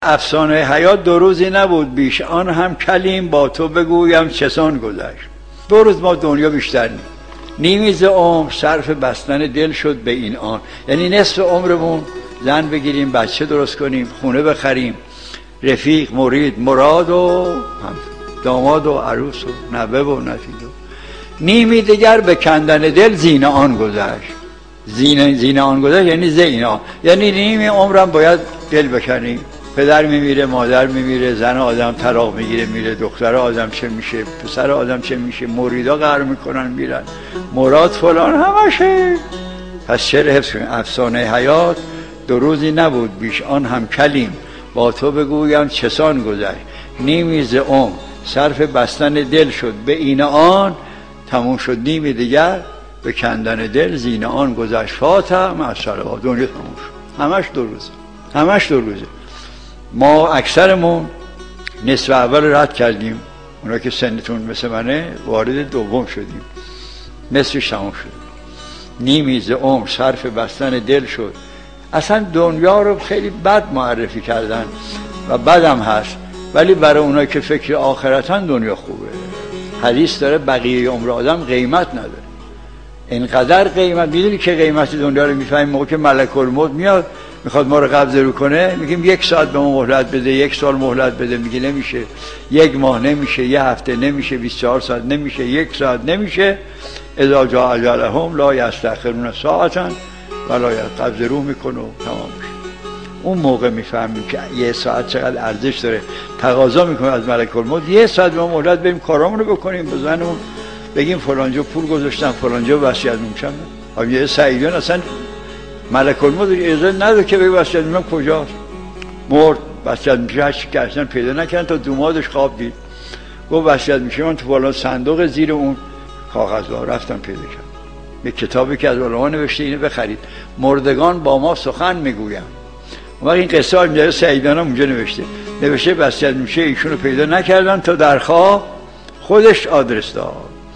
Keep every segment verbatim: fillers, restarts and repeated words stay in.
افسانه حیات دو روزی نبود بیش، آن هم کلیم با تو بگویم چسان گذشت. دو روز ما دنیا بیشتر نیم، نیمی ز عمر صرف بستن دل شد به این آن. یعنی نصف عمرمون زن بگیریم، بچه درست کنیم، خونه بخریم، رفیق، مرید، مراد و داماد و عروس و نوه و نتیجه. نیمی دیگر به کندن دل زین آن گذشت. زین زین آن گذشت یعنی زین آن، یعنی نیمی عمرم باید دل بکنیم. پدر میمیره، مادر میمیره، زن آدم طلاق میگیره میره، دختر آدم چه میشه، پسر آدم چه میشه، مریدا قهر میکنن میرن، مراد فلان همشه. پس شعر حفظ کنیم. افسانه حیات دو روزی نبود بیش، آن هم کلیم با تو بگویم چسان گذشت. نیمی ز عمر صرف بستن دل شد به این آن، تموم شد نیمی دیگر به کندن دل زین آن گذشت. فاتح مع الصلوات. دنیا تموم شد. همش دو روزه، همش دو روزه. ما اکثرمون نصف اول رد کردیم، اونا که سنتون مثل منه وارد دوم شدیم، نصفش تموم شد. نیمی ز عمر صرف بستن دل شد. اصلا دنیا رو خیلی بد معرفی کردن و بدم هست، ولی برای اونا که فکر آخرتن دنیا خوبه. حدیث داره بقیه عمر آدم قیمت نداره. اینقدر قیمت، میدونی که قیمت دنیا رو میفهمیم موقع که ملک الموت میاد میخواد ما رو قبض رو کنه، میگیم یک ساعت به ما مهلت بده، یک سال مهلت بده، میگه نمیشه، یک ماه نمیشه، یه هفته نمیشه، بیست و چهار ساعت نمیشه، یک ساعت نمیشه. اذا جاء اجلهم لا یستأخرون ساعتا ولا یستقدمون میکنه و تمام میشه. اون موقع میفهمیم که یه ساعت چقدر ارزش داره. تقاضا میکنه از ملک الموت یه ساعت به ما مهلت بدیم کارامون رو بکنیم، بزنمون بگیم فلانجا پول گذاشتم، فلانجا وصیت میشم. آب یه سعیدان اصلا ملک الموت اجازه نداره که بگه وصیت میشم کجاست، مرد وصیت میشه، هرچی کردن پیدا نکردن تا دومادش خواب دید گفت وصیت میشه من تو بالا صندوق زیر اون کاغذها رفتم پیدا کردم. یه کتابی که از علما نوشته اینو بخرید، مردگان با ما سخن میگویم. اون وقت این قصه ها میگه سعیدان هم اونجا نوشته نوشته وصیت میشه ایشونو پیدا نکردن تا در خواب خودش آدرس داد.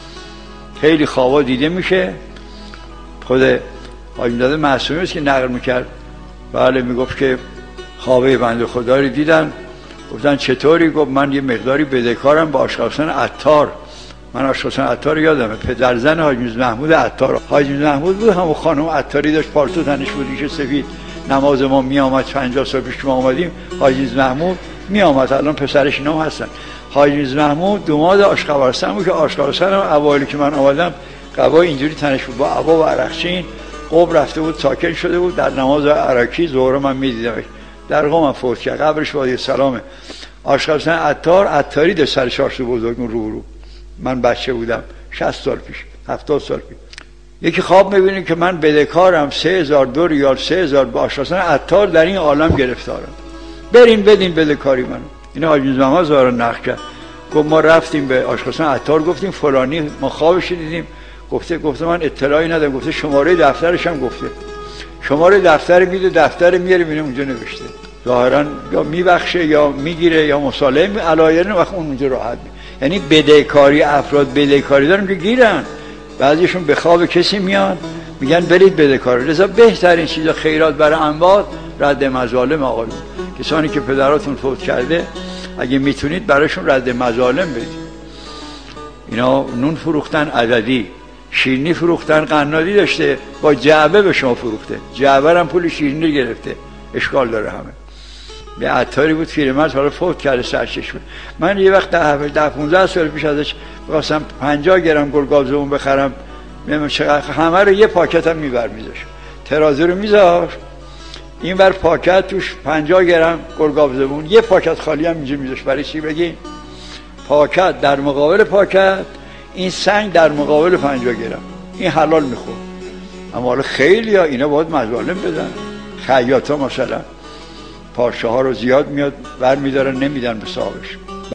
خیلی خوابا دیده میشه. خود حاجی داده معصومی است که نقل میکرد، بله میگفت که خوابه بنده خدا رو دیدن، گفتن چطوری؟ گفت من یه مقداری بدهکارم با آشقاسان عطار. من آشقاسان عطار یادمه، پدر زن حاجی محمود عطار. حاجی محمود بود همون خانم عطاری داشت، پالتو تنش بود، ریش سفید، نماز ما می آمد. پنجاه سال پیش که ما آمدیم حاجی محمود می آمد، الان پسرش اینا هستن. حاجی محمود دوماد آشقبرستان بود که آشقبرستان هم اوایلی که من آمدم قبای اینجوری تنش بود با عبا و عرقچین. قم رفته بود، ساکن شده بود، در نماز عراقی ظهر من میدیدمش، در قم فوت کرد، قبرش با سلامه. آشقبرستان عطار، عطاری ده سر چارسو بزرگ رو رو. من بچه بودم شصت سال پیش، هفتاد سال پیش. یکی خواب میبینه که من بدهکارم سه هزار دو ریال، سه هزار با آشقبرستان عطار در این عالم گرفتارم، برین بدین بدهکاری منو. این حاجی محمد زارا نقل کرد، گفت ما رفتیم به آشقبرستان عطار گفتیم فلانی ما خوابش دیدیم، گفته گفته من اطلاعی ندارم، گفته شماره دفترش هم گفته. شماره دفتر میده، دفتر میاره میره اونجا نوشته. ظاهرا یا میبخشه یا میگیره یا مسالم علایرن، وقت اون اونجا راحت می. یعنی بدهکاری افراد بدهکاری دارن که گیرن، بعضیشون به خواب کسی میان میگن برید بدهکاری. لذا بهترین چیزا خیرات برای اموات رد مظالم. آقایون کسانی که پدراتون فوت کرده اگه میتونید براشون رد مظالم بدید. اینا نون فروختن عددی، شیرینی فروختن قنادی داشته، با جعبه به شما فروخته، جعبه هم پول شیرینی گرفته، اشکال داره همه. یه عطاری بود پیرمرد، حالا فوت کرده سرچشمه. من یه وقت ده پانزده سال پیش ازش خواستم پنجاه گرم گلگاو زبون بخرم، نمیدونم چقدر، همه رو یه پاکت هم میبر میذاشت، ترازو رو میذاشت این بر پاکت توش پنجاه گرم گلگاو زبون، یه پاکت خالی هم اینجا میذاشت. برای چی بگی؟ پاکت در مقابل پاکت، این سنگ در مقابل پنجاه گرم، این حلال میخور. اما حالا خیلی ها اینا باید مظالم بدن. خیاط ها مثلا پارچه ها رو زیاد میاد بر میدارن نمیدن به صاحبش.